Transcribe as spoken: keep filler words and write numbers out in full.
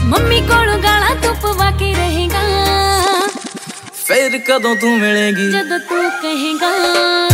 Mummy कोलों गाला तू पवा के रहेगा, फिर कदों तू मिलेगी जदों तू कहेगा।